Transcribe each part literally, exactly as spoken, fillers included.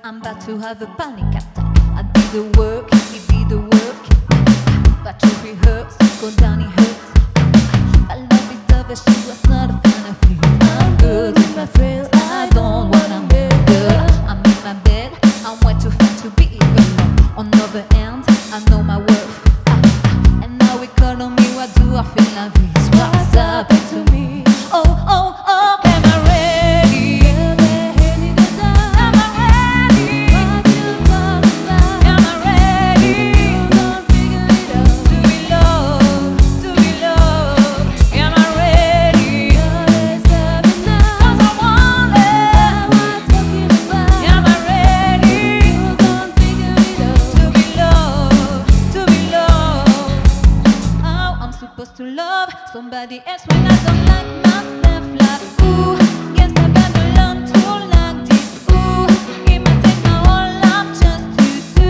I'm about to have a panic attack. I did the work, he did the work, but if it hurts, go down, it hurts. I love it, love it, she was not a fan of me. I'm good with my friends, I don't wanna be good. I'm in my bed, I'm way too fat to be even more. On the other hand, I know my worth, ah, ah. And now we call on me, what do I feel like this? What's happened to me? Oh, oh, oh, am I ready? Am I ready? Am I ready? To be loved, to be loved. Am I ready? 'Cause I want it. Am I ready? To be loved, to be loved. How I'm supposed to love somebody else when I don't like myself? Like, ooh, guess I better learn to like this. Ooh, it might take my whole life just to do.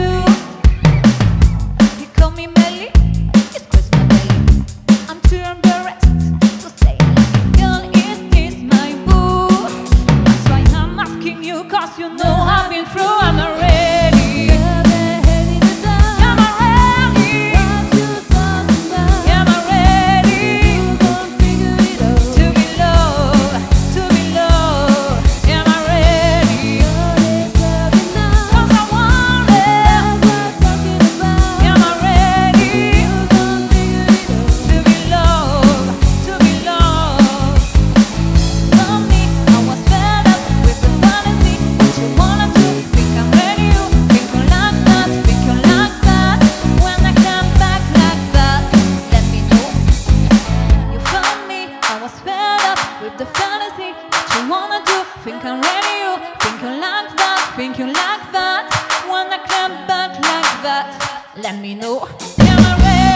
You call me Melly, it's squeeze my belly. I'm too embarrassed to say, girl, is this my boo? That's why I'm asking you, 'cause you know I've been through. I'm not ready. Am I ready? Am I ready? To be loved, to be loved. Am I ready? 'Cause I want it. Am I ready? To be loved, to be loved. Love me, I was fed up with the fantasy. What you wanna do? Think I'm ready, you think you like that, think you like that. When I come back like that, let me know. You found me, I was fed up with the fantasy. What you wanna do? Think I'm ready, you think you like that, think you like that. When I come back like that, let me know. Am I ready?